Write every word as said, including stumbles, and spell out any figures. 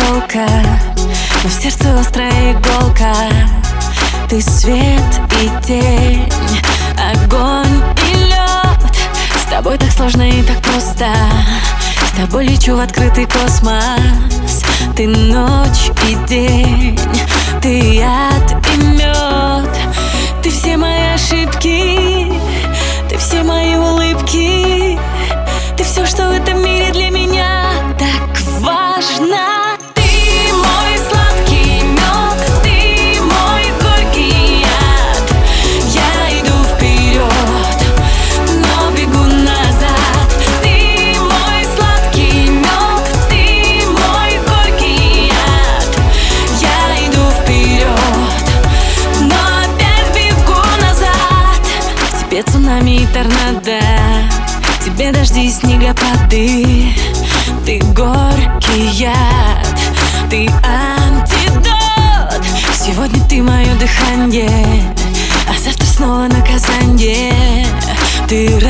иголка, но в сердце острая иголка. Ты свет и тень, огонь и лед. С тобой так сложно и так просто. С тобой лечу в открытый космос. Ты ночь и день, ты яд и мед. Ты все мои ошибки, ты все мои улыбки. Ты все, что в этом мире для меня так важно. Цунами и торнадо, тебе дожди и снегопады. Ты горький яд, ты антидот. Сегодня ты мое дыхание, а завтра снова наказание. Ты